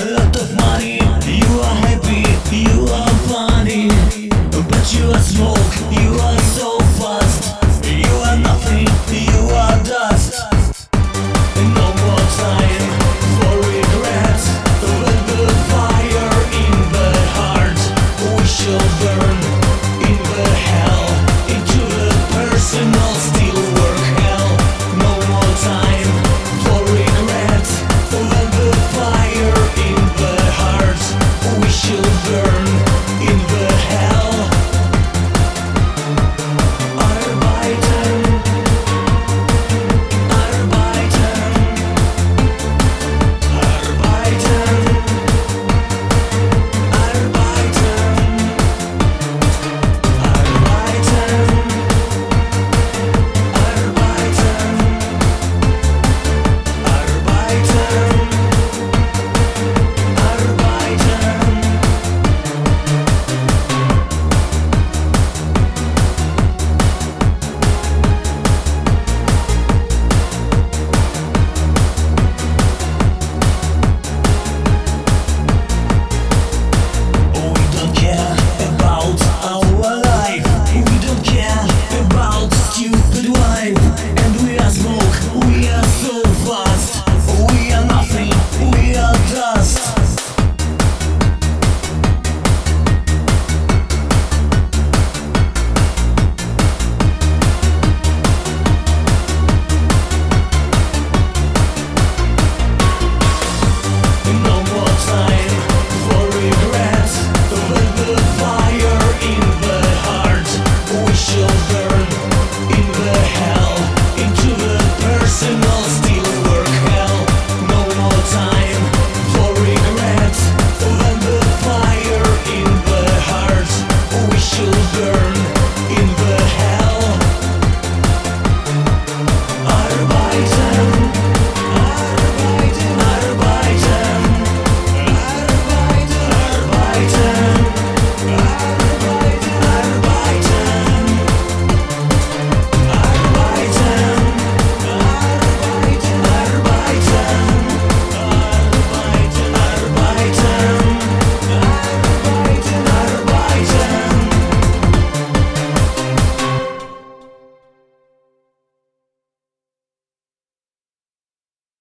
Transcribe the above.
lot of money, you are happy, you are funny, but you are smoke, you are so fast, you are nothing, you are dust. No more time for regrets. When the fire in the heart, we shall burn in the hell, into the personal steel work hell. No more time for regrets. When the fire in the heart, we shall burn in the hell. Personal steel work hell. No more time for